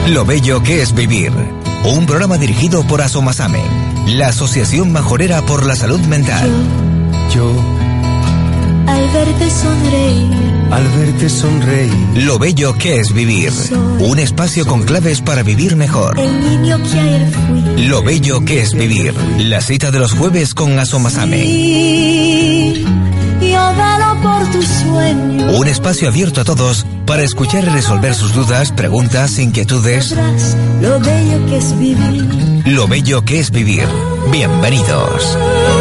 Lo bello que es vivir. Un programa dirigido por Asomasame, la Asociación Majorera por la Salud Mental. Yo al verte sonreír. Lo bello que es vivir. Un espacio con claves para vivir mejor. El niño que ayer fui. Lo bello que es vivir. La cita de los jueves con Asomasame. Yo velo por tus sueños. Un espacio abierto a todos para escuchar y resolver sus dudas, preguntas, inquietudes. Lo bello que es vivir. Lo bello que es vivir. Bienvenidos.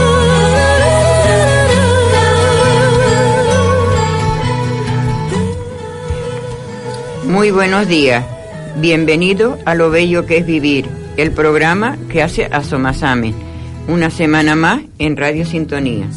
Muy buenos días. Bienvenido a Lo bello que es vivir, el programa que hace Asomasame. Una semana más en Radio Sintonía.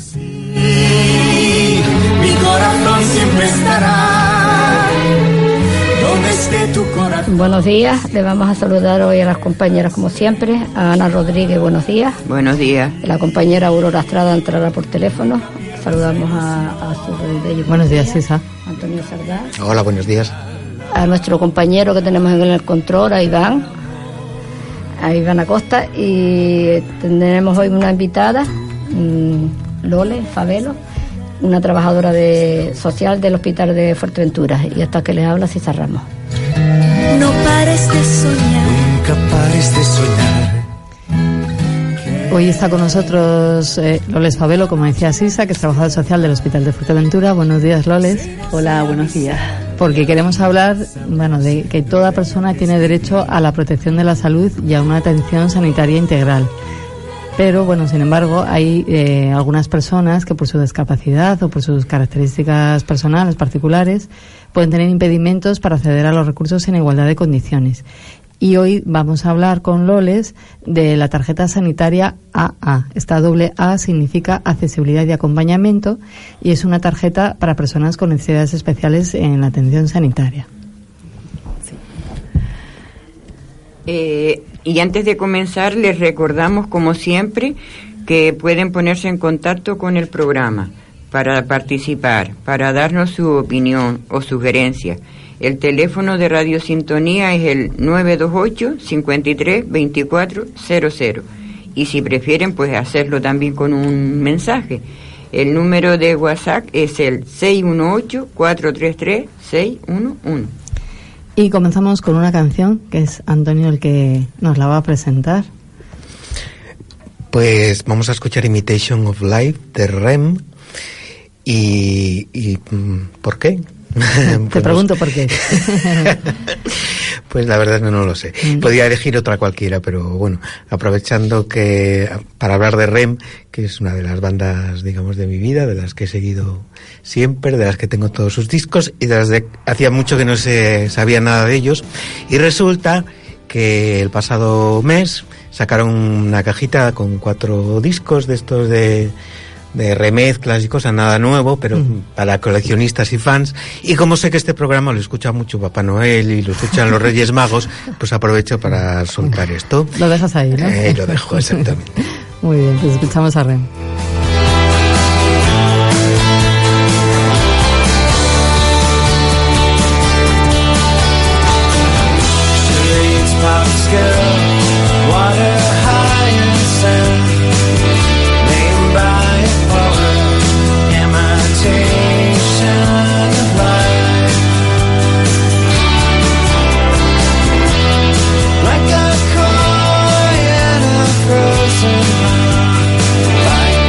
Mi corazón siempre estará donde esté tu corazón. Buenos días, le vamos a saludar hoy a las compañeras como siempre. A Ana Rodríguez, buenos días. Buenos días. La compañera Aurora Estrada entrará por teléfono. Saludamos a su bello. Buenos días, Cisa. Antonio Sardá. Hola, buenos días. A nuestro compañero que tenemos en el control, a Iván Acosta, y tendremos hoy una invitada, Lole Favelo, una trabajadora social del Hospital de Fuerteventura, y hasta que les habla Cisa Ramos. No pares de soñar. Nunca pares de soñar. Hoy está con nosotros Loles Favelo, como decía Sisa, que es trabajadora social del Hospital de Fuerteventura. Buenos días, Loles. Hola, buenos días. Porque queremos hablar, de que toda persona tiene derecho a la protección de la salud y a una atención sanitaria integral. Pero, sin embargo, hay algunas personas que por su discapacidad o por sus características personales particulares pueden tener impedimentos para acceder a los recursos en igualdad de condiciones. Y hoy vamos a hablar con Loles de la tarjeta sanitaria AA. Esta AA significa accesibilidad y acompañamiento, y es una tarjeta para personas con necesidades especiales en la atención sanitaria. Y antes de comenzar, les recordamos, como siempre, que pueden ponerse en contacto con el programa para participar, para darnos su opinión o sugerencia. El teléfono de Radio Sintonía es el 928-53-2400. Y si prefieren, pues hacerlo también con un mensaje. El número de WhatsApp es el 618-433-611. Y comenzamos con una canción que es Antonio el que nos la va a presentar. Pues vamos a escuchar Imitation of Life de REM. ¿Y por qué? Te pregunto por qué. Pues la verdad no lo sé. Podría elegir otra cualquiera, pero bueno, aprovechando que para hablar de REM, que es una de las bandas, digamos, de mi vida, de las que he seguido siempre, de las que tengo todos sus discos y de las de hacía mucho que no se sabía nada de ellos, y resulta que el pasado mes sacaron una cajita con 4 discos de estos de remezclas y cosas, nada nuevo, pero para coleccionistas y fans. Y como sé que este programa lo escucha mucho Papá Noel y lo escuchan los Reyes Magos, pues aprovecho para soltar esto. Lo dejas ahí, ¿no? Lo dejo, exactamente. Muy bien, pues escuchamos a Rem. Like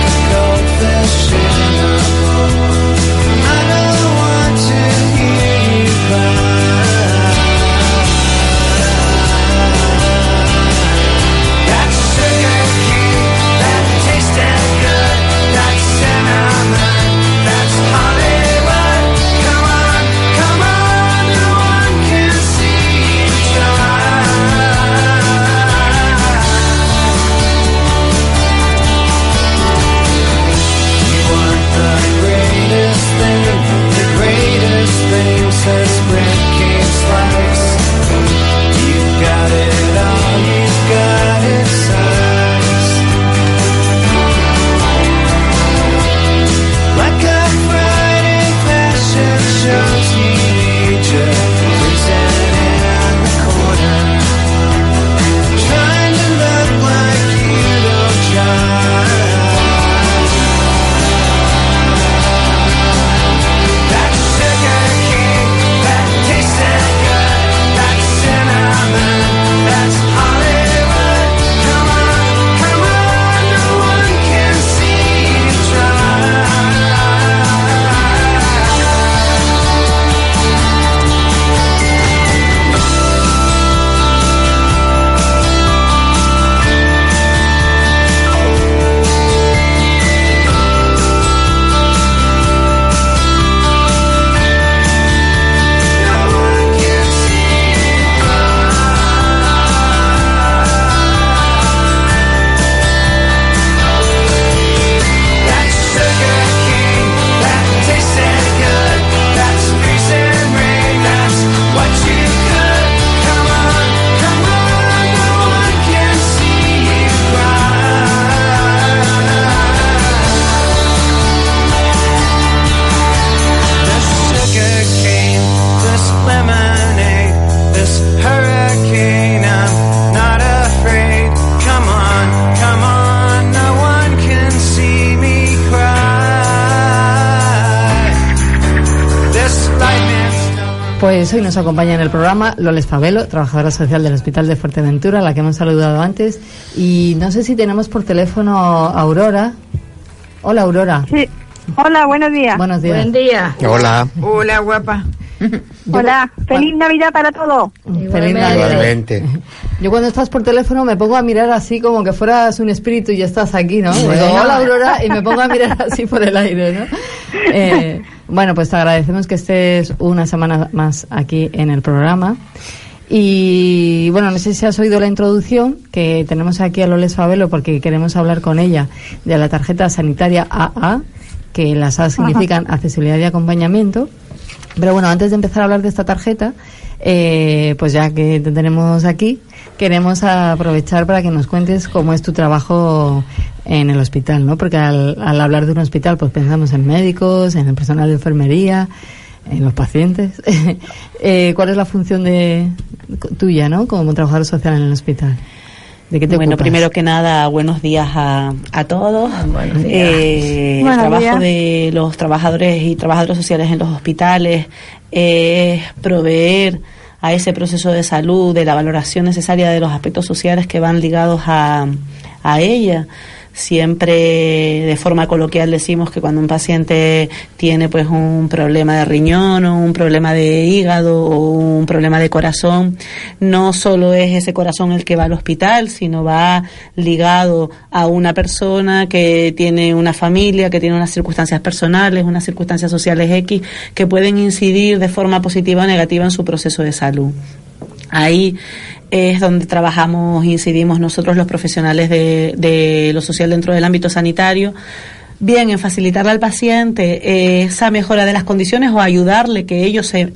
Pues hoy nos acompaña en el programa Loles Favelo, trabajadora social del Hospital de Fuerteventura, a la que hemos saludado antes. Y no sé si tenemos por teléfono a Aurora. Hola, Aurora. Sí. Hola, buenos días. Buenos días. Buen día. Hola. Hola, guapa. Hola, feliz Navidad para todos. Feliz Navidad. Igualmente. Yo cuando estás por teléfono me pongo a mirar así como que fueras un espíritu y ya estás aquí, ¿no? Digo, hola, Aurora, y me pongo a mirar así por el aire, ¿no? Bueno, pues te agradecemos que estés una semana más aquí en el programa. Y bueno, no sé si has oído la introducción que tenemos aquí a Loles Favelo, porque queremos hablar con ella de la tarjeta sanitaria AA, que las A significan accesibilidad y acompañamiento. Pero bueno, antes de empezar a hablar de esta tarjeta, pues ya que te tenemos aquí, queremos aprovechar para que nos cuentes cómo es tu trabajo en el hospital, ¿no? Porque al hablar de un hospital, pues pensamos en médicos, en el personal de enfermería, en los pacientes. ¿Cuál es la función tuya, ¿no? Como trabajador social en el hospital? ¿De qué te ocupas? Primero que nada, buenos días a todos. Buenos días. El trabajo de los trabajadores y trabajadoras sociales en los hospitales es proveer a ese proceso de salud, de la valoración necesaria de los aspectos sociales que van ligados a ella. Siempre de forma coloquial decimos que cuando un paciente tiene pues un problema de riñón o un problema de hígado o un problema de corazón, no solo es ese corazón el que va al hospital, sino va ligado a una persona que tiene una familia, que tiene unas circunstancias personales, unas circunstancias sociales X, que pueden incidir de forma positiva o negativa en su proceso de salud. Ahí es donde trabajamos, incidimos nosotros los profesionales de lo social dentro del ámbito sanitario, bien en facilitarle al paciente esa mejora de las condiciones o ayudarle que ellos se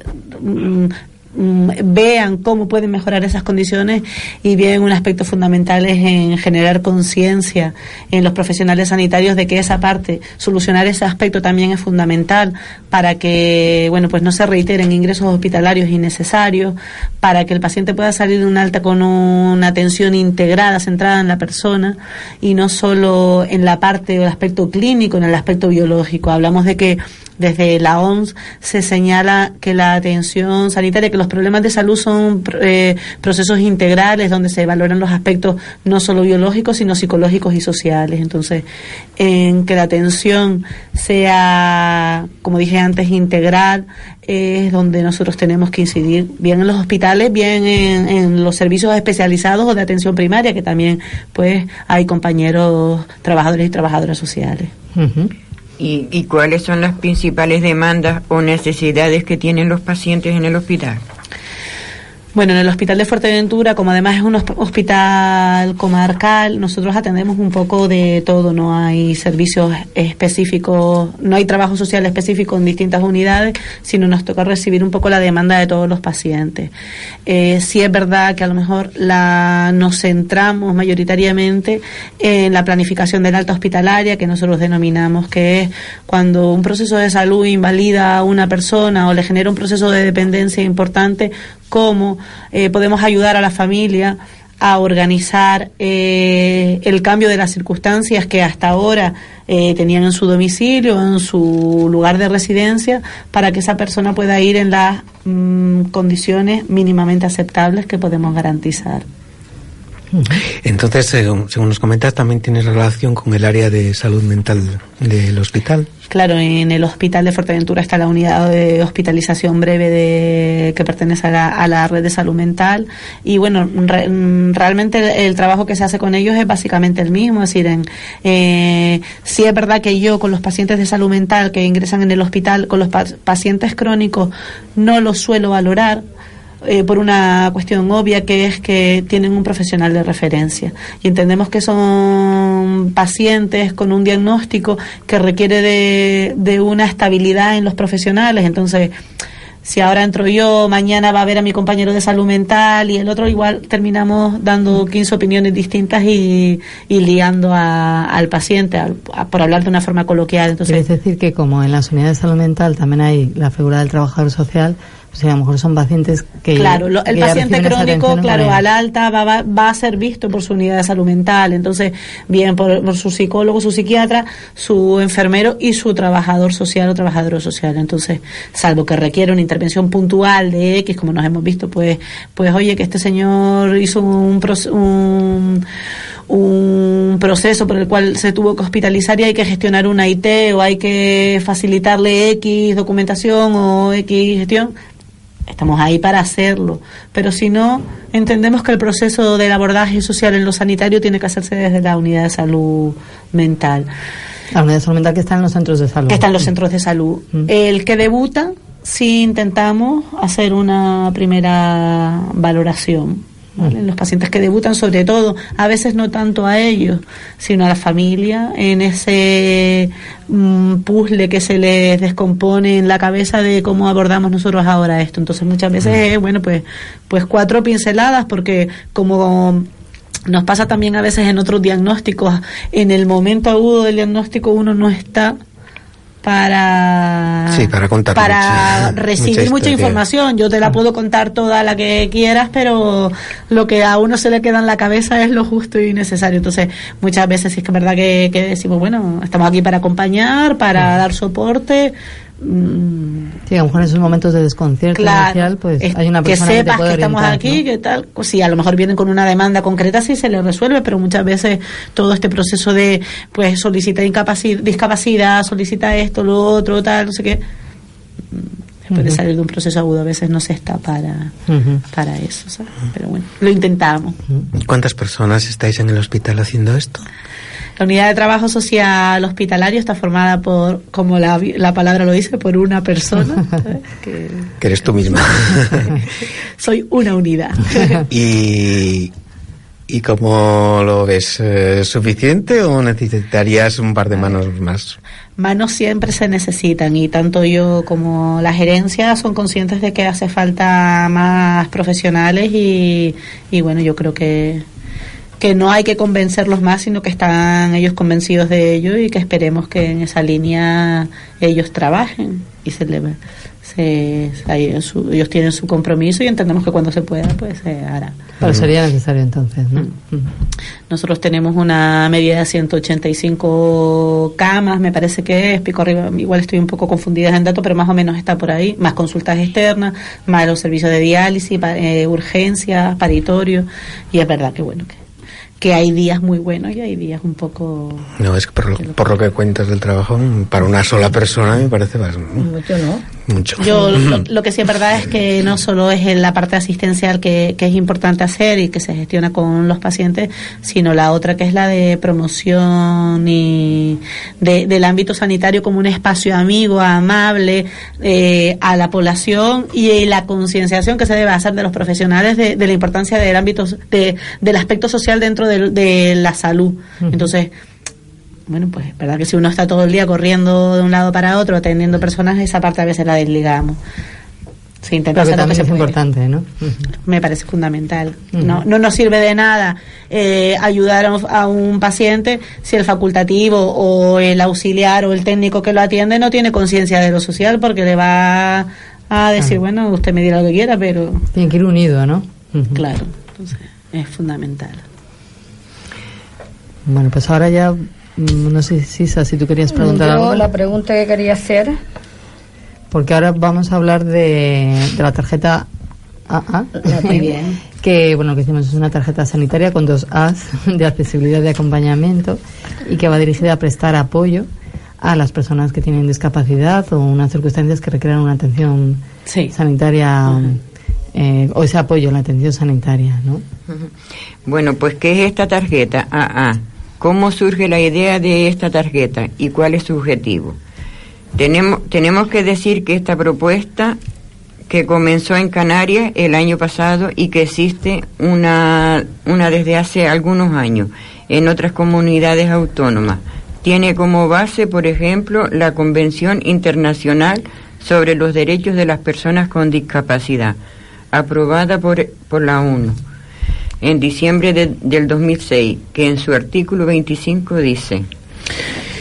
vean cómo pueden mejorar esas condiciones, y bien un aspecto fundamental es en generar conciencia en los profesionales sanitarios de que esa parte, solucionar ese aspecto también es fundamental para que, bueno, pues no se reiteren ingresos hospitalarios innecesarios, para que el paciente pueda salir de un alta con una atención integrada, centrada en la persona y no solo en la parte o el aspecto clínico, en el aspecto biológico. Hablamos de que desde la OMS se señala que la atención sanitaria, que los problemas de salud son procesos integrales donde se valoran los aspectos no solo biológicos, sino psicológicos y sociales. Entonces, en que la atención sea, como dije antes, integral, es donde nosotros tenemos que incidir, bien en los hospitales, bien en los servicios especializados o de atención primaria, que también pues hay compañeros trabajadores y trabajadoras sociales. Uh-huh. ¿Y cuáles son las principales demandas o necesidades que tienen los pacientes en el hospital? Bueno, en el Hospital de Fuerteventura, como además es un hospital comarcal, nosotros atendemos un poco de todo. No hay servicios específicos, no hay trabajo social específico en distintas unidades, sino nos toca recibir un poco la demanda de todos los pacientes. Sí es verdad que a lo mejor nos centramos mayoritariamente en la planificación del alta hospitalaria, que nosotros denominamos que es cuando un proceso de salud invalida a una persona o le genera un proceso de dependencia importante, cómo podemos ayudar a la familia a organizar el cambio de las circunstancias que hasta ahora tenían en su domicilio, en su lugar de residencia, para que esa persona pueda ir en las condiciones mínimamente aceptables que podemos garantizar. Entonces, según nos comentas, también tienes relación con el área de salud mental del hospital. Claro, en el Hospital de Fuerteventura está la unidad de hospitalización breve que pertenece a la red de salud mental, y bueno, realmente el trabajo que se hace con ellos es básicamente el mismo. Es decir, sí es verdad que yo con los pacientes de salud mental que ingresan en el hospital, con los pacientes crónicos no los suelo valorar, por una cuestión obvia, que es que tienen un profesional de referencia, y entendemos que son pacientes con un diagnóstico que requiere de una estabilidad en los profesionales. Entonces, si ahora entro yo, mañana va a ver a mi compañero de salud mental y el otro, igual terminamos dando 15 opiniones distintas y liando al paciente, por hablar de una forma coloquial. Entonces, es decir, que como en las unidades de salud mental también hay la figura del trabajador social, O sea, a lo mejor son pacientes que... Claro, el paciente crónico, claro, al alta va a ser visto por su unidad de salud mental, entonces, bien por su psicólogo, su psiquiatra, su enfermero y su trabajador social o trabajadora social. Entonces, salvo que requiere una intervención puntual de X, como nos hemos visto, pues oye, que este señor hizo un proceso por el cual se tuvo que hospitalizar y hay que gestionar una IT o hay que facilitarle X documentación o X gestión, estamos ahí para hacerlo, pero si no, entendemos que el proceso del abordaje social en lo sanitario tiene que hacerse desde la unidad de salud mental. La unidad de salud mental que está en los centros de salud. Que está en los centros de salud. El que debuta, sí intentamos hacer una primera valoración. ¿Vale? Los pacientes que debutan, sobre todo, a veces no tanto a ellos, sino a la familia, en ese puzzle que se les descompone en la cabeza de cómo abordamos nosotros ahora esto. Entonces muchas veces, bueno, pues 4 pinceladas, porque como nos pasa también a veces en otros diagnósticos, en el momento agudo del diagnóstico uno no está para recibir mucha información. Yo te la puedo contar toda la que quieras, pero lo que a uno se le queda en la cabeza es lo justo y necesario. Entonces muchas veces sí es que es verdad que decimos, bueno, estamos aquí para acompañar, para dar soporte. Sí, a lo mejor en esos momentos de desconcierto inicial, pues hay una persona que sepas te puede que estamos orientar, aquí, ¿no? que tal, pues sí, a lo mejor vienen con una demanda concreta, sí se les resuelve, pero muchas veces todo este proceso de pues solicita discapacidad, solicita esto, lo otro, tal, no sé qué, después de salir de un proceso agudo a veces no se está para eso, ¿sabes? Pero bueno, lo intentamos. ¿Cuántas personas estáis en el hospital haciendo esto? La unidad de trabajo social hospitalario está formada por, como la palabra lo dice, por una persona. Que eres tú misma. Soy una unidad. ¿Y cómo lo ves? ¿Suficiente o necesitarías un par de manos más? Manos siempre se necesitan, y tanto yo como la gerencia son conscientes de que hace falta más profesionales y bueno, yo creo que no hay que convencerlos más, sino que están ellos convencidos de ello y que esperemos que en esa línea ellos trabajen y ellos tienen su compromiso y entendemos que cuando se pueda pues se hará. Pero sería necesario entonces, ¿no? Nosotros tenemos una medida de 185 camas, me parece que es, pico arriba, igual estoy un poco confundida en dato, pero más o menos está por ahí, más consultas externas, más los servicios de diálisis, urgencias, paritorio, y es verdad que bueno, que hay días muy buenos y hay días un poco... No, es que por lo que cuentas del trabajo, para una sola persona me parece más... Mucho, ¿no? Mucho. Yo lo que sí es verdad es que no solo es en la parte asistencial que es importante hacer y que se gestiona con los pacientes, sino la otra que es la de promoción y del ámbito sanitario como un espacio amigo, amable a la población, y la concienciación que se debe hacer de los profesionales de la importancia del ámbito del aspecto social dentro de la salud. Entonces, bueno, pues es verdad que si uno está todo el día corriendo de un lado para otro atendiendo personas, esa parte a veces la desligamos. Se intenta hacer lo que se puede. Importante, ¿no? Me parece fundamental. No nos sirve de nada ayudar a un paciente si el facultativo o el auxiliar o el técnico que lo atiende no tiene conciencia de lo social, porque le va a decir, bueno, usted me dirá lo que quiera, pero... Tiene que ir unido, ¿no? Claro, entonces es fundamental. Bueno, pues ahora ya... No sé, Sisa, si tú querías preguntar algo. La pregunta que quería hacer... Porque ahora vamos a hablar de la tarjeta AA. Muy bien. Que, bueno, que decimos es una tarjeta sanitaria con 2 A's de accesibilidad y acompañamiento, y que va dirigida a prestar apoyo a las personas que tienen discapacidad o unas circunstancias que requieran una atención sanitaria, o ese apoyo a la atención sanitaria, ¿no? Bueno, pues ¿qué es esta tarjeta AA? ¿Cómo surge la idea de esta tarjeta y cuál es su objetivo? Tenemos que decir que esta propuesta, que comenzó en Canarias el año pasado y que existe una desde hace algunos años en otras comunidades autónomas, tiene como base, por ejemplo, la Convención Internacional sobre los Derechos de las Personas con Discapacidad, aprobada por la ONU en diciembre del 2006, que en su artículo 25 dice: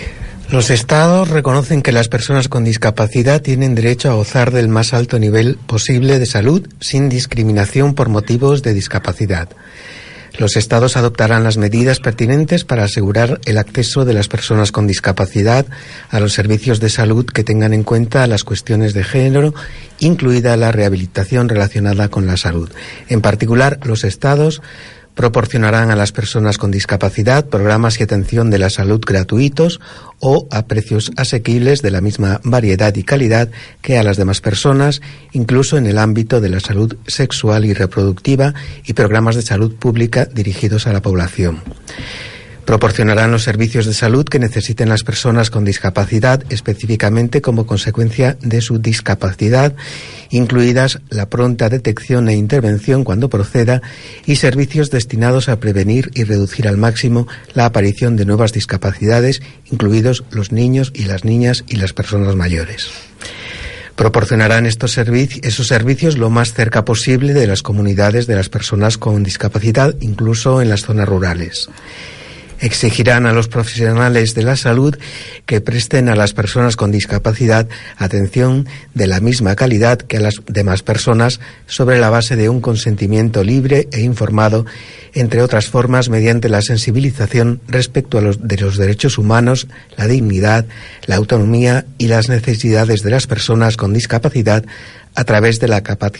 Los estados reconocen que las personas con discapacidad tienen derecho a gozar del más alto nivel posible de salud sin discriminación por motivos de discapacidad. Los estados adoptarán las medidas pertinentes para asegurar el acceso de las personas con discapacidad a los servicios de salud que tengan en cuenta las cuestiones de género, incluida la rehabilitación relacionada con la salud. En particular, los estados proporcionarán a las personas con discapacidad programas y atención de la salud gratuitos o a precios asequibles de la misma variedad y calidad que a las demás personas, incluso en el ámbito de la salud sexual y reproductiva y programas de salud pública dirigidos a la población. Proporcionarán los servicios de salud que necesiten las personas con discapacidad, específicamente como consecuencia de su discapacidad, incluidas la pronta detección e intervención cuando proceda y servicios destinados a prevenir y reducir al máximo la aparición de nuevas discapacidades, incluidos los niños y las niñas y las personas mayores. Proporcionarán esos servicios lo más cerca posible de las comunidades de las personas con discapacidad, incluso en las zonas rurales. Exigirán a los profesionales de la salud que presten a las personas con discapacidad atención de la misma calidad que a las demás personas sobre la base de un consentimiento libre e informado, entre otras formas mediante la sensibilización respecto de los derechos humanos, la dignidad, la autonomía y las necesidades de las personas con discapacidad a través de la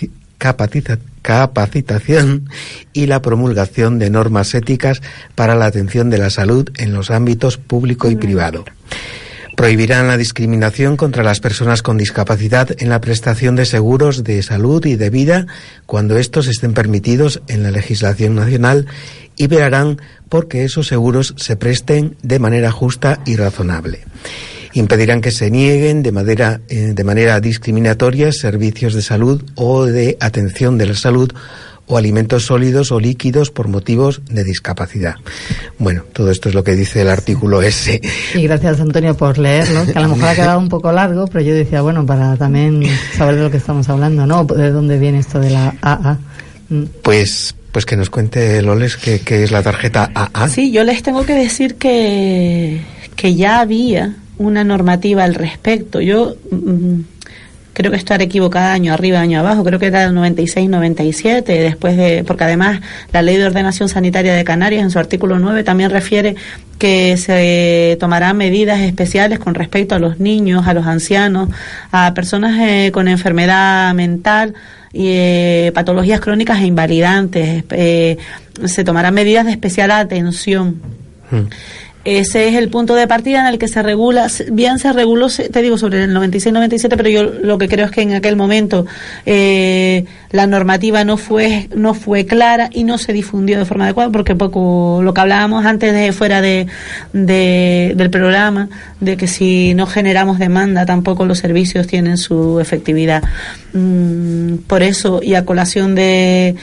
capacitación y la promulgación de normas éticas para la atención de la salud en los ámbitos público y privado. Prohibirán la discriminación contra las personas con discapacidad en la prestación de seguros de salud y de vida cuando estos estén permitidos en la legislación nacional y velarán por que esos seguros se presten de manera justa y razonable. Impedirán que se nieguen de manera discriminatoria servicios de salud o de atención de la salud o alimentos sólidos o líquidos por motivos de discapacidad. Bueno, todo esto es lo que dice el artículo S. Y gracias, Antonio, por leerlo, que a lo mejor ha quedado un poco largo, pero yo decía, bueno, para también saber de lo que estamos hablando, ¿no? ¿De dónde viene esto de la AA? Pues que nos cuente Loles qué es la tarjeta AA. Sí, yo les tengo que decir que ya había una normativa al respecto. Yo creo que estar equivocada año arriba, año abajo, creo que era el 96-97, porque además la Ley de Ordenación Sanitaria de Canarias en su artículo 9 también refiere que se tomarán medidas especiales con respecto a los niños, a los ancianos, a personas con enfermedad mental y patologías crónicas e invalidantes. Se tomarán medidas de especial atención. Ese es el punto de partida en el que se regula, bien se reguló, te digo, sobre el 96-97, pero yo lo que creo es que en aquel momento la normativa no fue clara y no se difundió de forma adecuada, porque poco lo que hablábamos antes de fuera del programa, de que si no generamos demanda tampoco los servicios tienen su efectividad. Por eso, y a colación de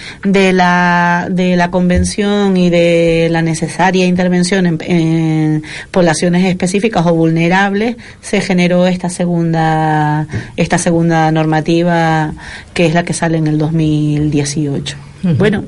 la convención y de la necesaria intervención en poblaciones específicas o vulnerables, se generó esta segunda normativa, que es la que sale en el 2018. Bueno,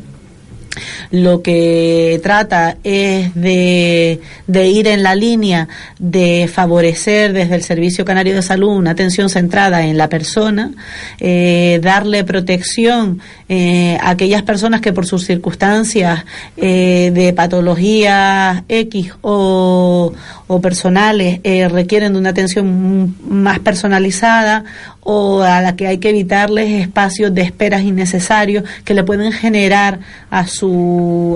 lo que trata es de ir en la línea de favorecer desde el Servicio Canario de Salud una atención centrada en la persona, darle protección a aquellas personas que por sus circunstancias de patologías X o personales requieren de una atención más personalizada, o a la que hay que evitarles espacios de esperas innecesarios que le pueden generar a su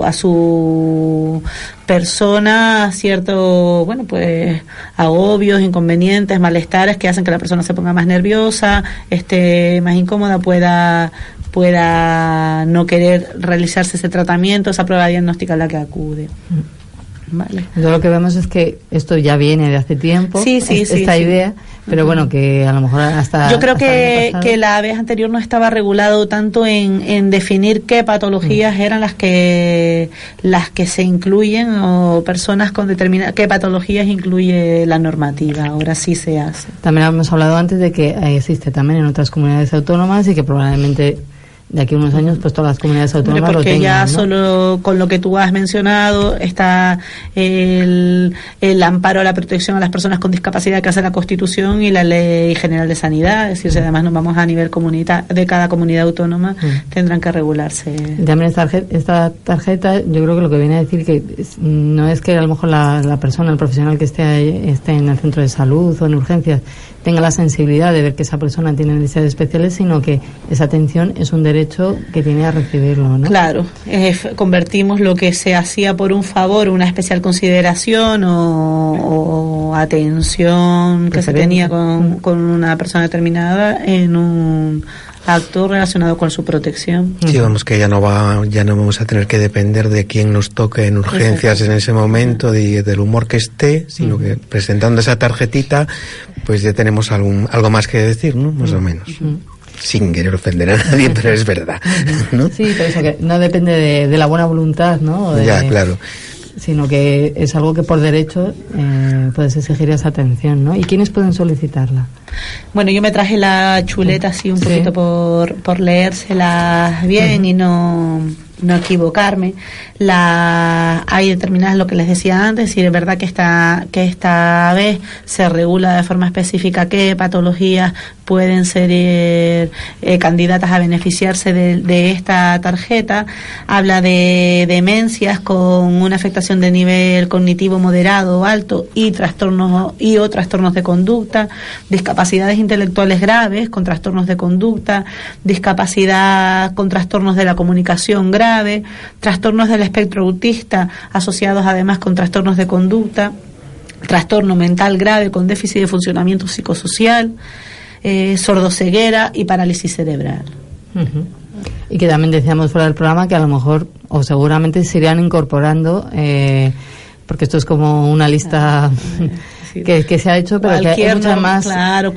persona cierto, bueno, pues agobios, inconvenientes, malestares que hacen que la persona se ponga más nerviosa, esté más incómoda, pueda no querer realizarse ese tratamiento, esa prueba diagnóstica a la que acude. Vale. Entonces lo que vemos es que esto ya viene de hace tiempo, esta idea, pero bueno, que a lo mejor hasta... Yo creo que la vez anterior no estaba regulado tanto en definir qué patologías eran las que se incluyen, o personas con determinadas, qué patologías incluye la normativa. Ahora sí se hace. También hemos hablado antes de que existe también en otras comunidades autónomas y que probablemente de aquí a unos años pues todas las comunidades autónomas lo tengan, porque ya ¿no? Solo con lo que tú has mencionado está el amparo a la protección a las personas con discapacidad que hace la Constitución y la Ley General de Sanidad, es decir, si además nos vamos a nivel de cada comunidad autónoma, tendrán que regularse. También esta tarjeta, yo creo que lo que viene a decir que no es que a lo mejor la persona, el profesional que esté en el centro de salud o en urgencias tenga la sensibilidad de ver que esa persona tiene necesidades especiales, sino que esa atención es un derecho que tiene a recibirlo, ¿no? Claro, convertimos lo que se hacía por un favor, una especial consideración o atención que se tenía con una persona determinada en un acto relacionado con su protección. Sí, vamos, que ya no vamos a tener que depender de quién nos toque en urgencias en ese momento, del humor que esté, sino que presentando esa tarjetita, pues ya tenemos algo más que decir, ¿no? Más o menos. Sin querer ofender a nadie, pero es verdad, ¿no? Sí, pero eso que no depende de la buena voluntad, ¿no? Ya, claro. Sino que es algo que por derecho puedes exigir esa atención, ¿no? ¿Y quiénes pueden solicitarla? Bueno, yo me traje la chuleta así un poquito por leérsela bien y no equivocarme. Hay determinadas, lo que les decía antes, y es verdad que esta vez se regula de forma específica qué patologías pueden ser candidatas a beneficiarse de esta tarjeta. Habla de demencias con una afectación de nivel cognitivo moderado o alto y trastornos de conducta, discapacidades intelectuales graves con trastornos de conducta, discapacidad con trastornos de la comunicación grave, trastornos del espectro autista asociados además con trastornos de conducta, trastorno mental grave con déficit de funcionamiento psicosocial, sordoceguera y parálisis cerebral. Y que también decíamos fuera del programa que a lo mejor o seguramente se irían incorporando, porque esto es como una lista que se ha hecho, pero que hay muchas más. Claro,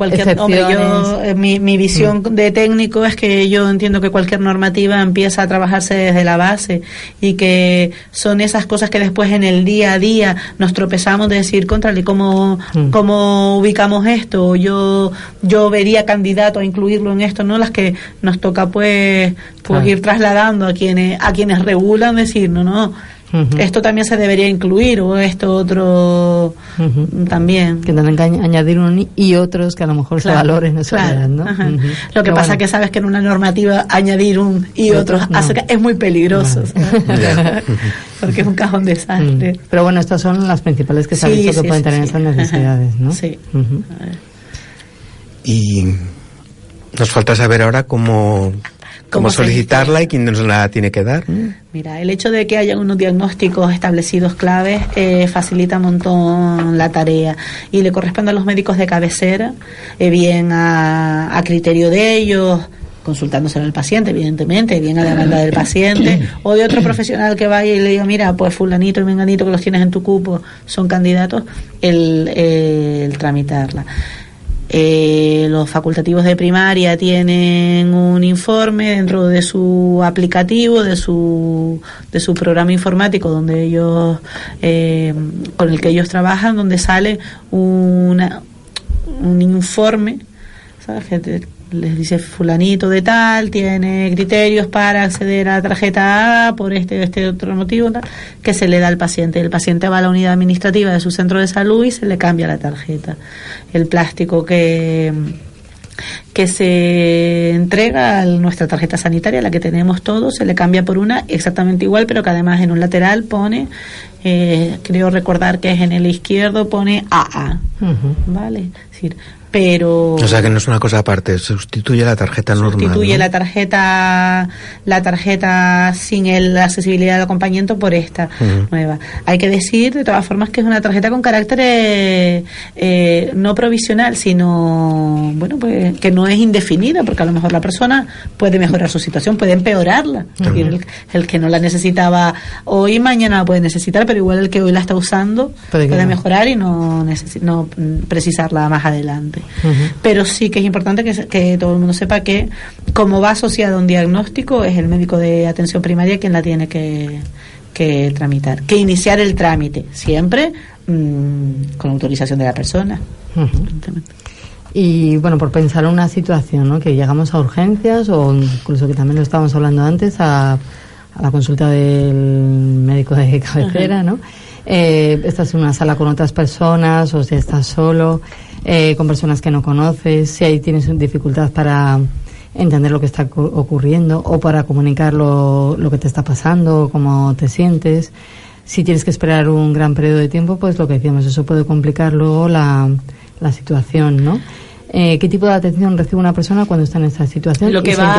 mi visión de técnico es que yo entiendo que cualquier normativa empieza a trabajarse desde la base y que son esas cosas que después en el día a día nos tropezamos de decir, contrale, ¿cómo ubicamos esto? Yo vería candidato a incluirlo en esto, no las que nos toca pues ir trasladando a quienes regulan, decir, no. Esto también se debería incluir, o esto otro también. Que tendrán que añadir un y otros que a lo mejor se valoren, ¿no? Lo que pasa que sabes que en una normativa añadir un y otros es muy peligroso, porque es un cajón desastre. Pero bueno, estas son las principales que se han visto que pueden tener estas necesidades, ¿no? Sí. Y nos falta saber ahora cómo solicitarla y quién nos la tiene que dar. Mira, el hecho de que haya unos diagnósticos establecidos claves facilita un montón la tarea y le corresponde a los médicos de cabecera, bien a criterio de ellos, consultándoselo al paciente, evidentemente, bien a la demanda del paciente, o de otro profesional que vaya y le diga, mira, pues fulanito y menganito que los tienes en tu cupo son candidatos, el tramitarla. Los facultativos de primaria tienen un informe dentro de su aplicativo, de su programa informático donde ellos con el que ellos trabajan, donde sale un informe, ¿sabes? Que les dice fulanito de tal tiene criterios para acceder a la tarjeta A por este otro motivo, tal, que se le da al paciente. El paciente va a la unidad administrativa de su centro de salud y se le cambia la tarjeta. El plástico que se entrega a nuestra tarjeta sanitaria, la que tenemos todos, se le cambia por una exactamente igual, pero que además en un lateral pone, creo recordar que es en el izquierdo, pone AA, ¿vale? Es decir, pero... O sea que no es una cosa aparte, sustituye la tarjeta normal. Sustituye, ¿no? la tarjeta sin la accesibilidad de acompañamiento por esta nueva. Hay que decir, de todas formas, que es una tarjeta con carácter no provisional, sino, bueno, pues que no es indefinida, porque a lo mejor la persona puede mejorar su situación, puede empeorarla. El que no la necesitaba hoy, mañana la puede necesitar, pero igual el que hoy la está usando puede mejorar y no precisarla más adelante. Pero sí que es importante que todo el mundo sepa que, como va asociado a un diagnóstico, es el médico de atención primaria quien la tiene que tramitar, que iniciar el trámite, siempre con autorización de la persona. Y bueno, por pensar en una situación, ¿no? Que llegamos a urgencias o incluso que también lo estábamos hablando antes, a la consulta del médico de cabecera, ¿no? Estás en una sala con otras personas o si estás solo, con personas que no conoces, si ahí tienes dificultad para entender lo que está ocurriendo o para comunicar lo que te está pasando, cómo te sientes. Si tienes que esperar un gran periodo de tiempo, pues lo que decíamos, eso puede complicar luego la situación, ¿no? ¿Qué tipo de atención recibe una persona cuando está en esta situación? Lo que va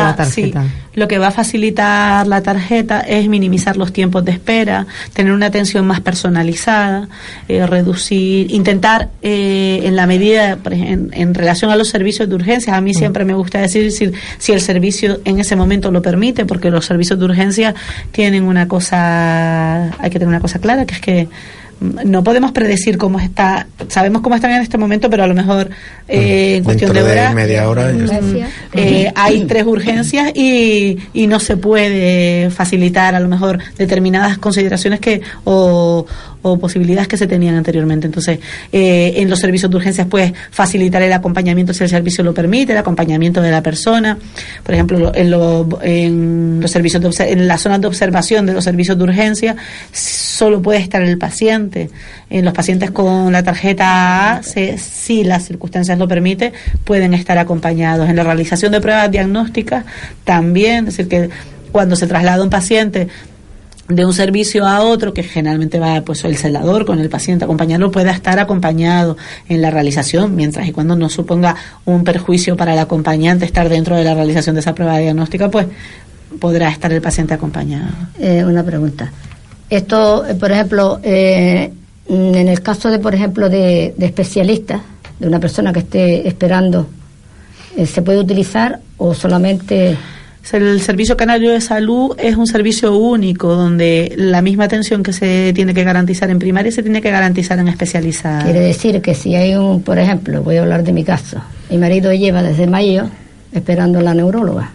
a facilitar la tarjeta es minimizar los tiempos de espera, tener una atención más personalizada, reducir, intentar en la medida, en relación a los servicios de urgencias, a mí siempre me gusta decir si el servicio en ese momento lo permite, porque los servicios de urgencia tienen hay que tener una cosa clara, que es que no podemos predecir cómo está, sabemos cómo están en este momento, pero a lo mejor en cuestión de horas, media hora hay 3 urgencias y no se puede facilitar a lo mejor determinadas consideraciones o posibilidades que se tenían anteriormente. Entonces, en los servicios de urgencias, pues, facilitar el acompañamiento si el servicio lo permite, el acompañamiento de la persona. Por ejemplo, en los servicios en las zonas de observación de los servicios de urgencia, solo puede estar el paciente. En los pacientes con la tarjeta A, si las circunstancias lo permiten, pueden estar acompañados. En la realización de pruebas diagnósticas también, es decir, que cuando se traslada un paciente de un servicio a otro, que generalmente va pues el celador con el paciente acompañarlo, pueda estar acompañado en la realización, mientras y cuando no suponga un perjuicio para el acompañante estar dentro de la realización de esa prueba diagnóstica, pues podrá estar el paciente acompañado. Una pregunta. Esto, por ejemplo, en el caso de, por ejemplo, de especialistas, de una persona que esté esperando, ¿se puede utilizar o solamente...? El Servicio Canario de Salud es un servicio único donde la misma atención que se tiene que garantizar en primaria se tiene que garantizar en especializada. Quiere decir que si hay por ejemplo, voy a hablar de mi caso, mi marido lleva desde mayo esperando a la neuróloga.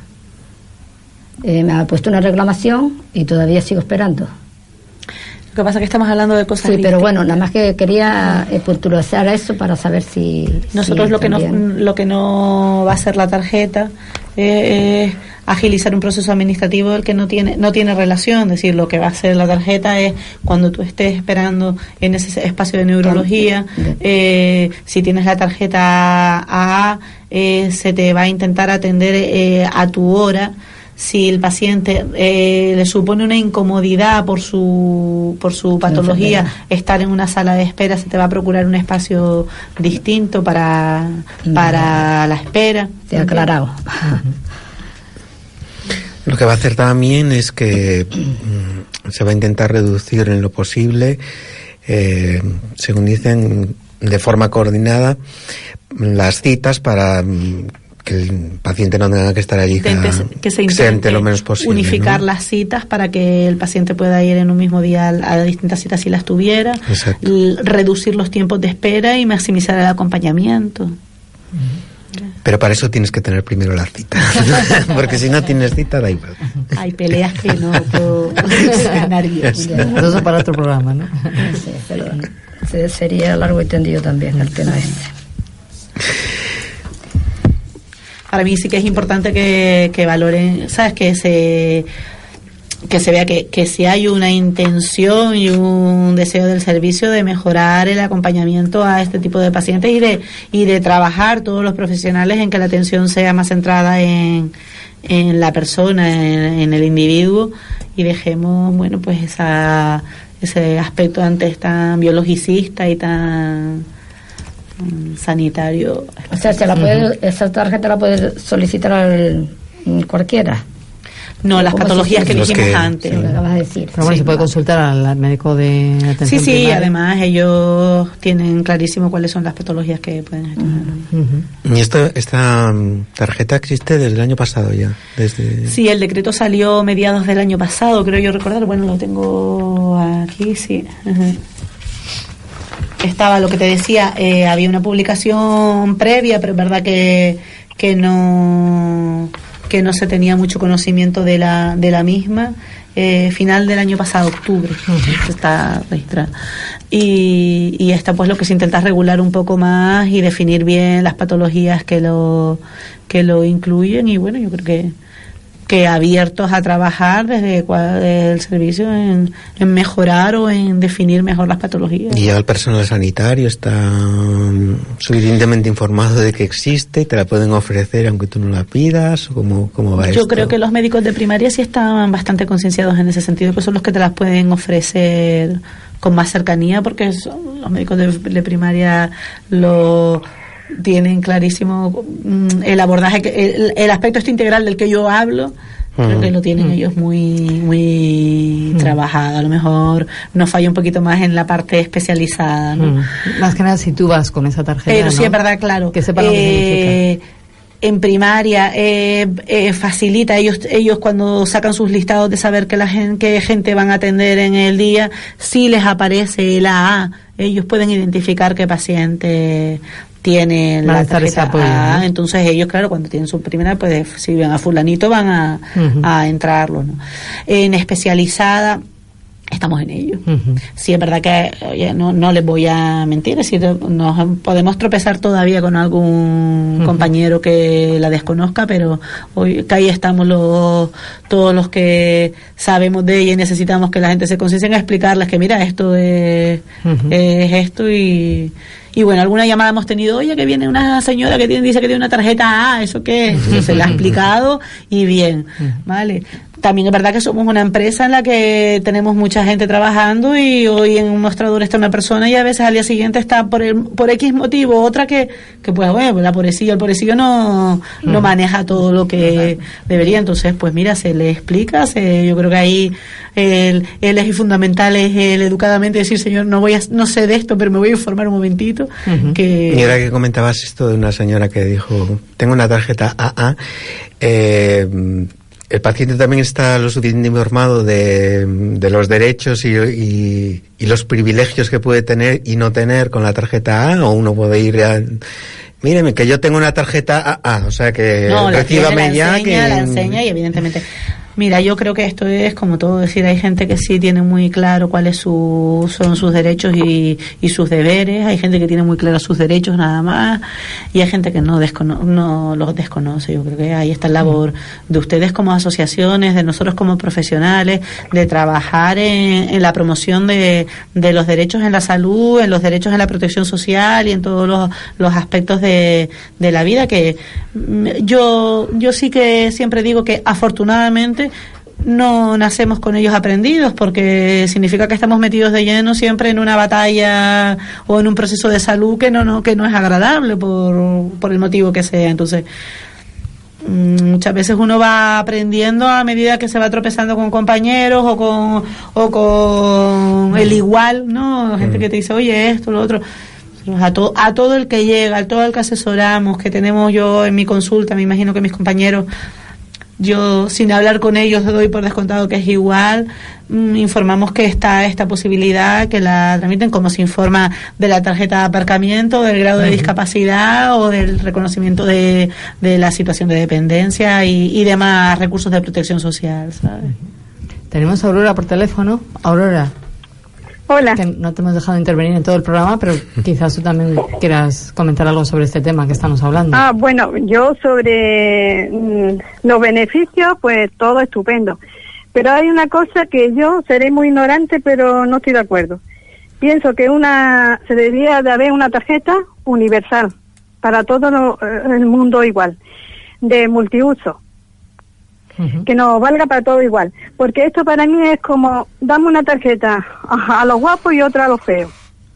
Me ha puesto una reclamación y todavía sigo esperando. Lo que pasa es que estamos hablando de cosas distintas. Pero bueno, nada más que quería puntualizar eso para saber si... Nosotros lo que no va a hacer la tarjeta es agilizar un proceso administrativo del que no tiene relación. Es decir, lo que va a hacer la tarjeta es cuando tú estés esperando en ese espacio de neurología, si tienes la tarjeta AA, se te va a intentar atender a tu hora. Si el paciente le supone una incomodidad por su patología estar en una sala de espera, se te va a procurar un espacio distinto para la espera. Se ha aclarado. Lo que va a hacer también es que se va a intentar reducir en lo posible, según dicen, de forma coordinada, las citas para que el paciente no tenga que estar allí que se intente lo menos posible, unificar, ¿no? Las citas para que el paciente pueda ir en un mismo día a distintas citas si las tuviera. Exacto. Reducir los tiempos de espera y maximizar el acompañamiento. Pero para eso tienes que tener primero la cita, porque si no tienes cita da igual. Hay peleas que no puedo ganar yo. Eso para otro programa, ¿no? Sí, pero sería largo y tendido también el tema este. Para mí sí que es importante que valoren, ¿sabes? Que se vea que si hay una intención y un deseo del servicio de mejorar el acompañamiento a este tipo de pacientes y de trabajar todos los profesionales en que la atención sea más centrada en la persona, en el individuo, y dejemos, bueno, pues ese aspecto antes tan biologicista y tan sanitario. O sea, esa tarjeta la puede solicitar cualquiera. No, las patologías que dijimos antes. Lo que acabas de decir. Pero bueno, se puede consultar al médico de atención Sí, primaria. además ellos tienen clarísimo cuáles son las patologías que pueden gestionar. ¿Y esta tarjeta existe desde el año pasado ya? Sí, el decreto salió mediados del año pasado, creo yo recordar. Bueno, lo tengo aquí, sí. Estaba lo que te decía, había una publicación previa, pero es verdad que no se tenía mucho conocimiento de la misma, final del año pasado, octubre, está registrada. Y esta pues lo que se intenta es regular un poco más y definir bien las patologías que lo incluyen, y bueno, yo creo que abiertos a trabajar desde el servicio en mejorar o en definir mejor las patologías. Y ya el personal sanitario está suficientemente informado de que existe y te la pueden ofrecer aunque tú no la pidas, o cómo va esto. Yo creo que los médicos de primaria sí están bastante concienciados en ese sentido, que son los que te las pueden ofrecer con más cercanía, porque los médicos de primaria lo tienen clarísimo, el abordaje, el aspecto integral del que yo hablo. Creo que lo tienen ellos muy trabajado. A lo mejor nos falla un poquito más en la parte especializada, ¿no? Más que nada si tú vas con esa tarjeta, pero ¿no? sí, es verdad, claro, que sepan lo que significa. En primaria facilita, ellos cuando sacan sus listados de saber qué gente van a atender en el día, si les aparece el AA, ellos pueden identificar qué paciente tienen la tarjeta apoyo, A, ¿no? Entonces ellos, claro, cuando tienen su primera, pues si ven a fulanito van a entrarlo, ¿no? En especializada estamos en ello. Sí, es verdad que, oye, no les voy a mentir, es decir, nos podemos tropezar todavía con algún compañero que la desconozca, pero hoy que ahí estamos todos los que sabemos de ella y necesitamos que la gente se conciencie a explicarles que mira, esto es esto. Y bueno, alguna llamada hemos tenido, oye, que viene una señora que dice que tiene una tarjeta A, ¿eso qué es? Entonces se la ha explicado y bien, ¿vale? También es verdad que somos una empresa en la que tenemos mucha gente trabajando, y hoy en un mostrador está una persona y a veces al día siguiente está por X motivo, otra que pues bueno, el pobrecillo no maneja todo lo que debería. Entonces pues mira, se le explica, yo creo que ahí el eje fundamental es el educadamente decir, señor, no sé de esto, pero me voy a informar un momentito. Y ahora que comentabas esto de una señora que dijo, tengo una tarjeta AA, el paciente también está lo suficiente informado de los derechos y los privilegios que puede tener y no tener con la tarjeta A, o uno puede ir a... Míreme, que yo tengo una tarjeta AA, o sea que no, recíbame ya. La enseña y evidentemente... Mira, yo creo que esto es como todo, decir, hay gente que sí tiene muy claro cuáles son sus derechos y sus deberes, hay gente que tiene muy claro sus derechos nada más, y hay gente que no los desconoce. Yo creo que ahí está la labor de ustedes como asociaciones, de nosotros como profesionales, de trabajar en la promoción de los derechos en la salud, en los derechos en la protección social y en todos los aspectos de la vida, que yo sí que siempre digo que afortunadamente no nacemos con ellos aprendidos, porque significa que estamos metidos de lleno siempre en una batalla o en un proceso de salud que no es agradable por el motivo que sea. Entonces muchas veces uno va aprendiendo a medida que se va tropezando con compañeros o con el igual, ¿no? Gente que te dice, oye, esto, lo otro. A todo el que llega, a todo el que asesoramos, que tenemos yo en mi consulta, me imagino que mis compañeros, yo sin hablar con ellos doy por descontado que es igual, informamos que está esta posibilidad, que la tramiten, como se informa de la tarjeta de aparcamiento, del grado de discapacidad o del reconocimiento de la situación de dependencia y demás recursos de protección social, ¿sabes? Tenemos a Aurora por teléfono. Aurora. Hola. Que no te hemos dejado intervenir en todo el programa, pero quizás tú también quieras comentar algo sobre este tema que estamos hablando. Bueno, yo sobre los beneficios, pues todo estupendo. Pero hay una cosa que yo seré muy ignorante, pero no estoy de acuerdo. Pienso que se debería de haber una tarjeta universal, para todo el mundo igual, de multiuso. Que nos valga para todo igual, porque esto para mí es como dame una tarjeta a los guapos y otra a los feos.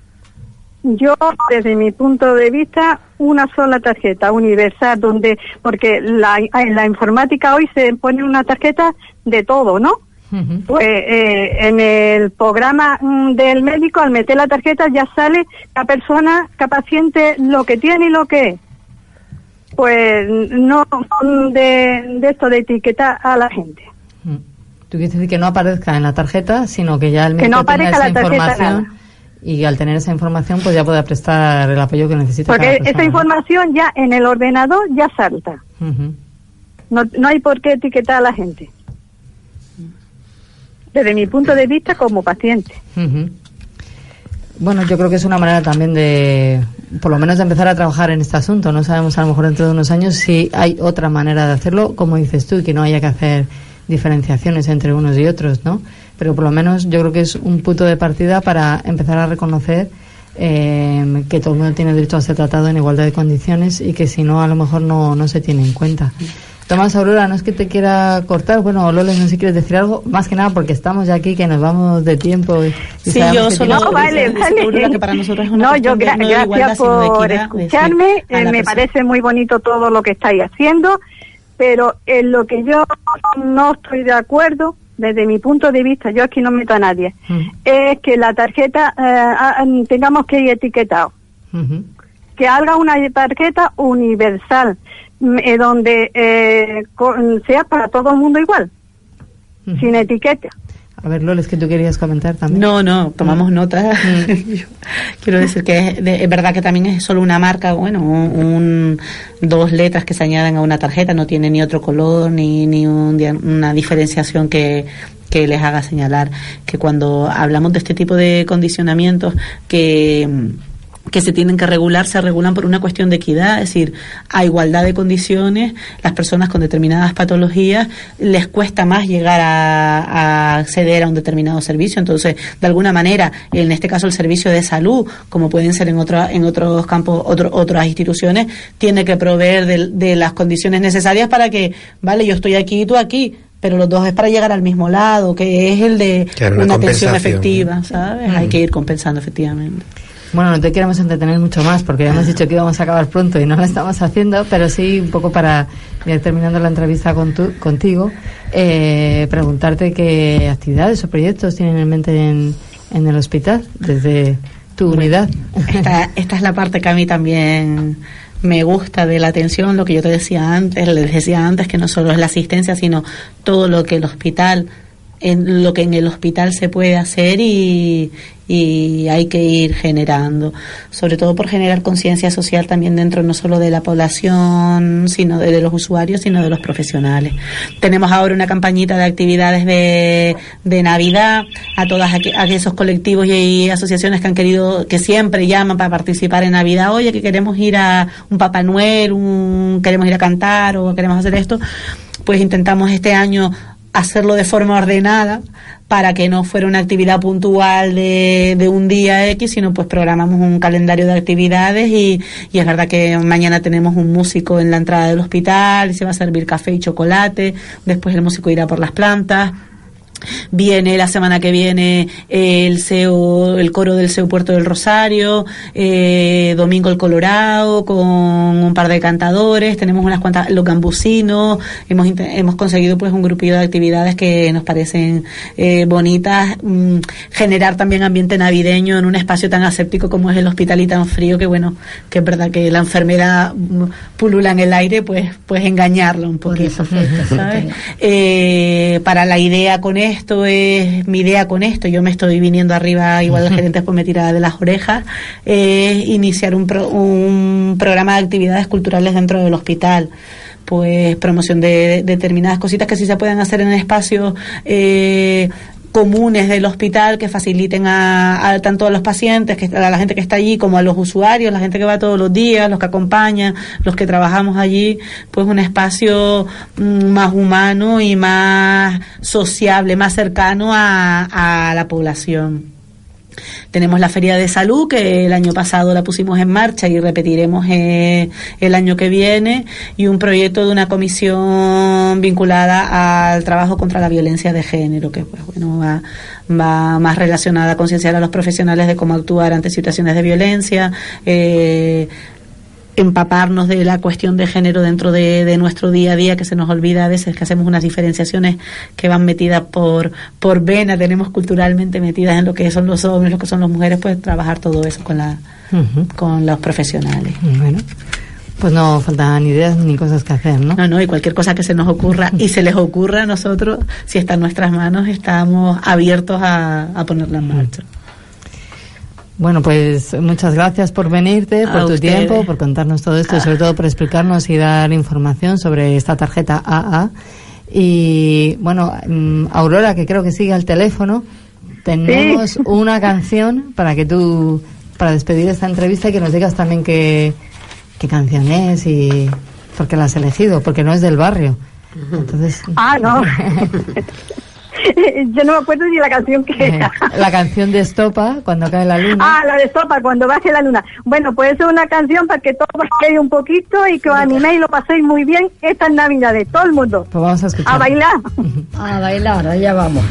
Yo, desde mi punto de vista, una sola tarjeta universal, porque en la informática hoy se pone una tarjeta de todo, ¿no? Pues en el programa del médico, al meter la tarjeta ya sale la persona, cada paciente, lo que tiene y lo que es. Pues no de esto de etiquetar a la gente. Tú quieres decir que no aparezca en la tarjeta, sino que ya el médico tenga esa información, y al tener esa información pues ya pueda prestar el apoyo que necesita. Porque esa información ya en el ordenador ya salta. No hay por qué etiquetar a la gente. desde mi punto de vista como paciente. Bueno, yo creo que es una manera también de, por lo menos, de empezar a trabajar en este asunto. No sabemos a lo mejor dentro de unos años si hay otra manera de hacerlo, como dices tú, y que no haya que hacer diferenciaciones entre unos y otros, ¿no? Pero por lo menos yo creo que es un punto de partida para empezar a reconocer que todo el mundo tiene derecho a ser tratado en igualdad de condiciones y que si no, a lo mejor no se tiene en cuenta. Tomás, Aurora, no es que te quiera cortar, bueno, Loles, no sé si quieres decir algo, más que nada porque estamos ya aquí, que nos vamos de tiempo. Sí, yo solo... No, vale. Que para nosotros es una gracias por escucharme, me parece muy bonito todo lo que estáis haciendo, pero en lo que yo no estoy de acuerdo, desde mi punto de vista, yo aquí no meto a nadie, es que la tarjeta tengamos que ir etiquetado. Que haga una tarjeta universal, donde sea para todo el mundo igual, sin etiqueta. A ver, Loles, que tú querías comentar también. No, tomamos nota. Quiero decir que es verdad que también es solo una marca, bueno, dos letras que se añaden a una tarjeta, no tiene ni otro color, ni una diferenciación que les haga señalar que cuando hablamos de este tipo de condicionamientos que se tienen que regular, se regulan por una cuestión de equidad, es decir, a igualdad de condiciones, las personas con determinadas patologías les cuesta más llegar a acceder a un determinado servicio, entonces, de alguna manera, en este caso el servicio de salud, como pueden ser en otros campos, otras instituciones, tiene que proveer de las condiciones necesarias para que, vale, yo estoy aquí y tú aquí, pero los dos es para llegar al mismo lado, que es el de una atención efectiva, ¿sabes? Hay que ir compensando efectivamente. Bueno, no te queremos entretener mucho más porque ya hemos dicho que íbamos a acabar pronto y no lo estamos haciendo, pero sí un poco para ir terminando la entrevista contigo, preguntarte qué actividades o proyectos tienen en mente en el hospital desde tu unidad. Esta es la parte que a mí también me gusta de la atención, lo que yo te decía antes, les decía antes, que no solo es la asistencia, sino todo lo que el hospital, en lo que en el hospital se puede hacer y hay que ir generando, sobre todo por generar conciencia social también dentro no solo de la población, sino de los usuarios, sino de los profesionales. Tenemos ahora una campañita de actividades de Navidad a todas esos colectivos y asociaciones que han querido, que siempre llaman para participar en Navidad, oye, que queremos ir a un Papá Noel, queremos ir a cantar o queremos hacer esto, pues intentamos este año hacerlo de forma ordenada para que no fuera una actividad puntual de un día X, sino pues programamos un calendario de actividades y es verdad que mañana tenemos un músico en la entrada del hospital y se va a servir café y chocolate, después el músico irá por las plantas. Viene la semana que viene el coro del CEU Puerto del Rosario, Domingo el Colorado con un par de cantadores, tenemos unas cuantas, los gambusinos, hemos conseguido pues un grupillo de actividades que nos parecen bonitas, generar también ambiente navideño en un espacio tan aséptico como es el hospital y tan frío, que bueno, que es verdad que la enfermedad pulula en el aire, pues engañarlo un poquito, ¿sabes? Para la idea con mi idea con esto, yo me estoy viniendo arriba, igual el gerente después me tira de las orejas, iniciar un programa de actividades culturales dentro del hospital, pues promoción de determinadas cositas que sí se pueden hacer en espacios comunes del hospital que faciliten tanto a los pacientes, a la gente que está allí, como a los usuarios, la gente que va todos los días, los que acompañan, los que trabajamos allí, pues un espacio más humano y más sociable, más cercano a la población. Tenemos la Feria de Salud, que el año pasado la pusimos en marcha y repetiremos el año que viene, y un proyecto de una comisión vinculada al trabajo contra la violencia de género, que pues bueno va más relacionada a concienciar a los profesionales de cómo actuar ante situaciones de violencia, empaparnos de la cuestión de género dentro de nuestro día a día, que se nos olvida a veces, que hacemos unas diferenciaciones que van metidas por vena, tenemos culturalmente metidas en lo que son los hombres, lo que son las mujeres, pues trabajar todo eso con los profesionales. Bueno, pues no faltan ideas ni cosas que hacer, ¿no? No, y cualquier cosa que se nos ocurra y se les ocurra a nosotros, si está en nuestras manos, estamos abiertos a ponerla en marcha. Bueno, pues muchas gracias por venirte, por tu tiempo, por contarnos todo esto y sobre todo por explicarnos y dar información sobre esta tarjeta AA. Y bueno, Aurora, que creo que sigue al teléfono, tenemos una canción para despedir esta entrevista y que nos digas también qué canción es y por qué la has elegido, porque no es del barrio. Entonces... no. Yo no me acuerdo ni la canción que era. La canción de Estopa, Cuando cae la luna. La de Estopa, Cuando baje la luna. Bueno, pues es una canción para que todos bailéis un poquito y que os animéis y lo paséis muy bien estas Navidades, todo el mundo. Pues vamos a escuchar. A bailar. A bailar, allá vamos.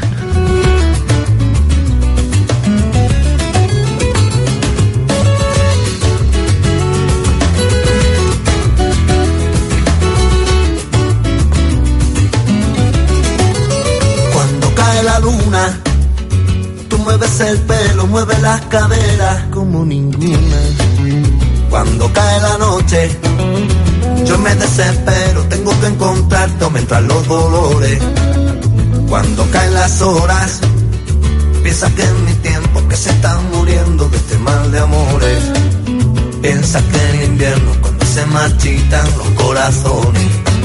Luna, tú mueves el pelo, mueves las caderas como ninguna. Cuando cae la noche, yo me desespero, tengo que encontrarte, aumentar los dolores. Cuando caen las horas, piensa que es mi tiempo, que se están muriendo de este mal de amores. Piensa que en invierno, cuando se marchitan los corazones.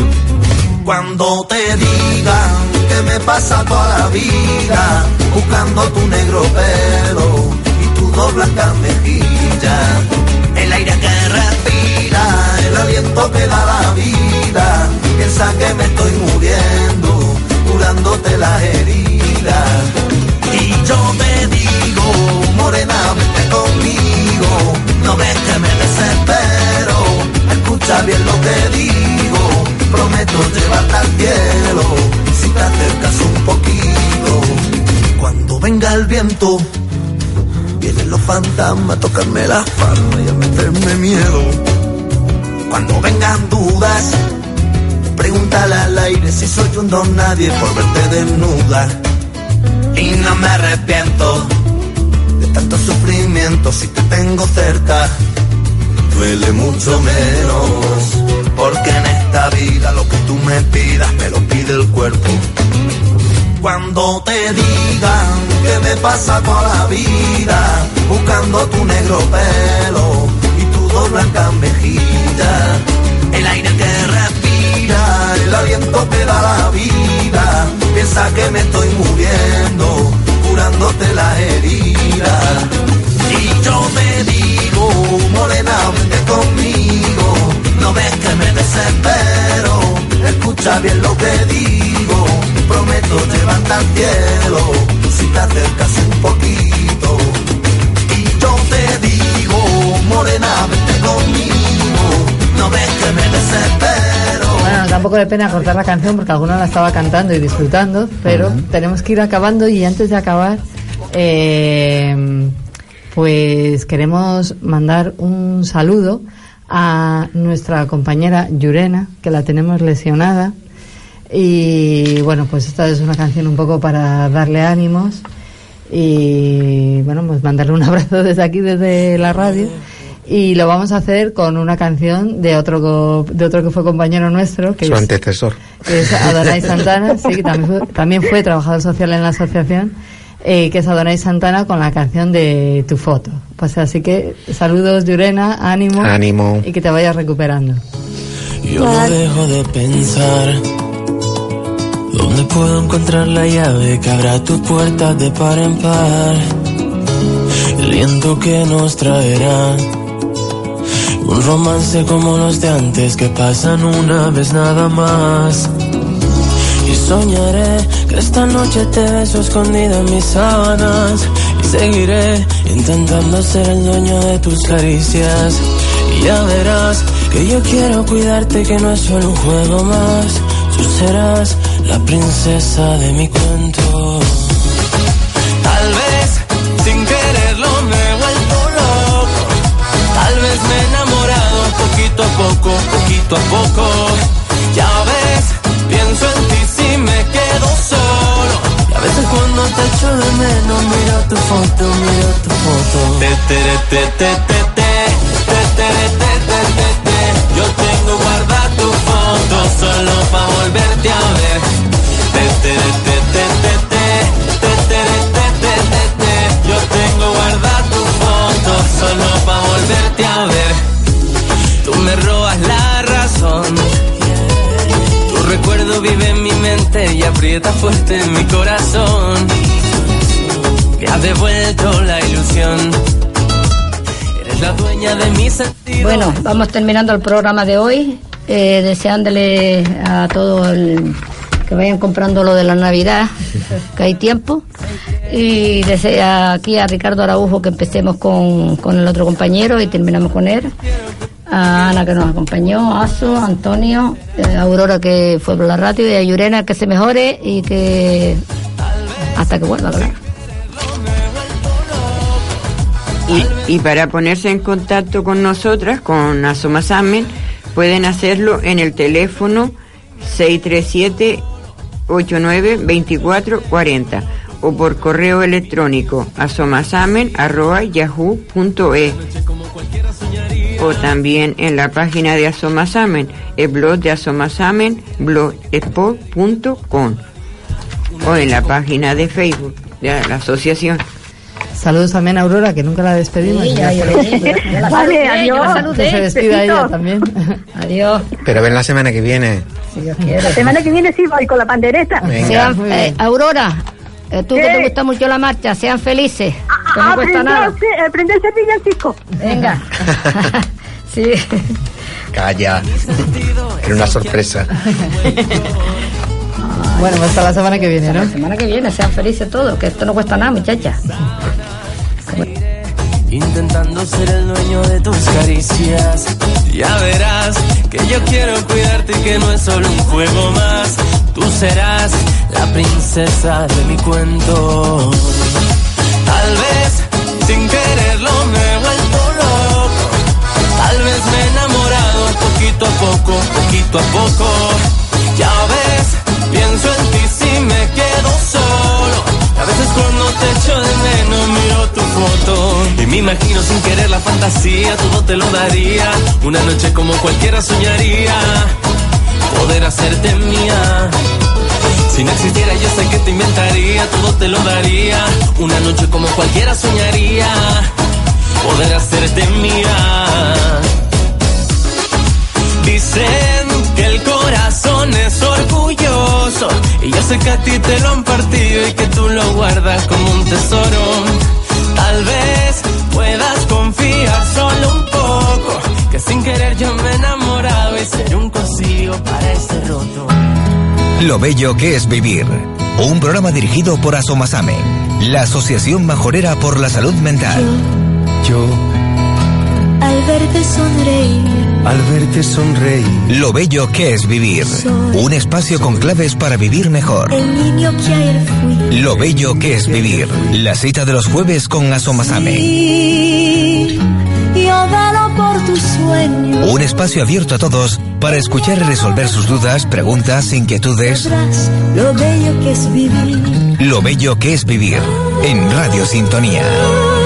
Cuando te digan que me pasa toda la vida buscando tu negro pelo y tu dos blancas mejillas, el aire que respira, el aliento que da la vida, piensa que me estoy muriendo, curándote las heridas. Y yo te digo, morena, vete conmigo, no ves que me desespero, escucha bien lo que digo. Prometo llevarte al cielo si te acercas un poquito. Cuando venga el viento, vienen los fantasmas a tocarme las palmas y a meterme miedo. Cuando vengan dudas, pregúntale al aire si soy un don nadie por verte desnuda. Y no me arrepiento de tanto sufrimiento si te tengo cerca. Duele mucho menos, porque en esta vida lo que tú me pidas me lo pide el cuerpo. Cuando te digan que me pasa toda la vida buscando tu negro pelo y tu dos blancas mejillas, el aire que respira, el aliento que da la vida, piensa que me estoy muriendo, curándote las heridas. Y yo te digo, morena, vente conmigo, no ves que me desespero, escucha bien lo que digo, prometo llevarte al cielo, si te acercas un poquito. Y yo te digo, morena, vente conmigo, no ves que me desespero. Bueno, tampoco de pena cortar la canción porque alguna la estaba cantando y disfrutando, pero tenemos que ir acabando y antes de acabar... pues queremos mandar un saludo a nuestra compañera Llurena, que la tenemos lesionada. Y bueno, pues esta es una canción un poco para darle ánimos. Y bueno, pues mandarle un abrazo desde aquí, desde la radio. Y lo vamos a hacer con una canción de otro que fue compañero nuestro, que su antecesor, que es Adonai Santana, sí, que también fue trabajador social en la asociación. Que es Adonai Santana con la canción de Tu foto. Pues así que saludos, Llurena, ánimo y que te vayas recuperando. Yo no dejo de pensar dónde puedo encontrar la llave que abra tu puerta de par en par. El viento que nos traerá un romance como los de antes que pasan una vez nada más. Y soñaré que esta noche te beso escondida en mis sábanas y seguiré intentando ser el dueño de tus caricias. Y ya verás que yo quiero cuidarte, que no es solo un juego más. Tú serás la princesa de mi cuento. Tal vez sin quererlo me he vuelto loco. Tal vez me he enamorado poquito a poco. Ya ves, pienso en ti si me quedo solo. Y a veces cuando te echo de menos miro tu foto. Yo tengo guardada tu foto solo pa' volverte a ver. Yo tengo guardada tu foto solo pa' volverte a ver. Tú me robas la razón, tu recuerdo vive en mi mente querer y aprieta fuerte mi corazón. Me ha devuelto la ilusión. Eres la dueña de mis sentidos. Bueno, vamos terminando el programa de hoy, deseándole a todos que vayan comprando lo de la Navidad, que hay tiempo, y desea aquí a Ricardo Araujo que empecemos con el otro compañero y terminamos con él, a Ana que nos acompañó, a Aso, a Antonio, a Aurora que fue por la radio, y a Yurena que se mejore y que hasta que vuelva, claro. Y para ponerse en contacto con nosotras, con Asomasamen, pueden hacerlo en el teléfono 637-89-2440 o por correo electrónico asomasamen@yahoo.es, o también en la página de Asomasamen, el blog de Asomasamen, blogspot.com, o en la página de Facebook de la asociación. Saludos también a Aurora, que nunca la despedimos. Sí, Vale, adiós. Que se despida ella también. Adiós. Pero ven la semana que viene. Si Dios quiere. La semana que viene sí voy con la pandereta. Venga. Aurora, tú que te gusta mucho la marcha, sean felices, que no cuesta nada. Aprenderse villancico. Venga. Sí. Calla. Era una sorpresa. Bueno, hasta la semana que viene, ¿no? La semana que viene, sean felices todos, que esto no cuesta nada, muchachas. Intentando ser el dueño de tus caricias. Ya verás que yo quiero cuidarte y que no es solo un juego más. Tú serás la princesa de mi cuento. Tal vez sin quererlo me he vuelto loco. Tal vez me he enamorado poquito a poco, poquito a poco. Ya ves, pienso en ti si me quedo solo. A veces cuando te echo de menos miro tu foto y me imagino sin querer la fantasía, todo te lo daría. Una noche como cualquiera soñaría, poder hacerte mía. Si no existiera yo sé que te inventaría, todo te lo daría. Una noche como cualquiera soñaría, poder hacerte mía. Dicen que el corazón es orgulloso y yo sé que a ti te lo han partido y que tú lo guardas como un tesoro. Tal vez puedas confiar solo un poco, que sin querer yo me he enamorado y seré un cosío para ese roto. Lo bello que es vivir. Un programa dirigido por Asomasamen, la Asociación Majorera por la Salud Mental. Al verte sonreír, Lo bello que es vivir. Un espacio con claves para vivir mejor. el niño que ayer fui. Lo bello que es vivir. La cita de los jueves con Asomasamen. Y yo velo por tus sueños. Un espacio abierto a todos para escuchar y resolver sus dudas, preguntas, inquietudes. Sabrás lo bello que es vivir. Lo bello que es vivir. En Radio Sintonía.